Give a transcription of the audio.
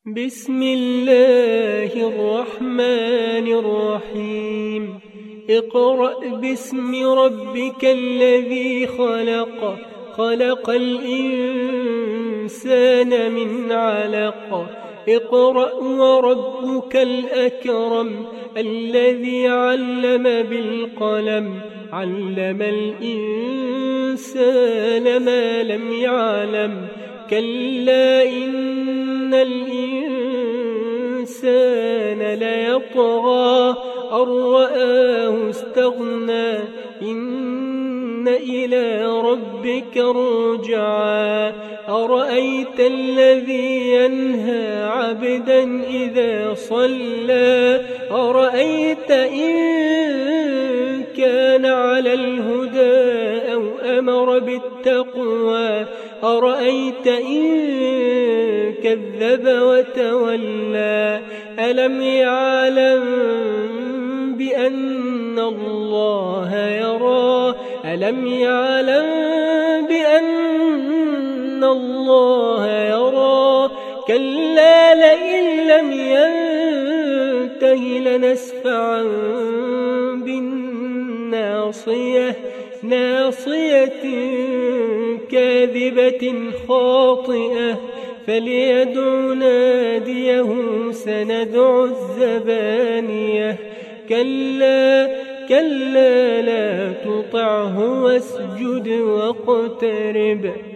بسم الله الرحمن الرحيم. اقرأ باسم ربك الذي خلق، خلق الإنسان من علق. اقرأ وربك الأكرم الذي علم بالقلم، علم الإنسان ما لم يعلم. كلا إن الإنسان ليطغى أن رآه استغنى، إن إلى ربك الرجعى. أرأيت الذي ينهى عبدا إذا صلى، أرأيت إن كان على الهدى أو أمر بالتقوى، أرأيت إن كذب وتولى. ألم يعلم بأن الله يرى، ألم يعلم بأن الله يرى. كلا لئن لم ينته لنسفعا بالناصية، ناصية كاذبة خاطئة. فليدع ناديه سندع الزبانية. كلا لا تطعه واسجد واقترب.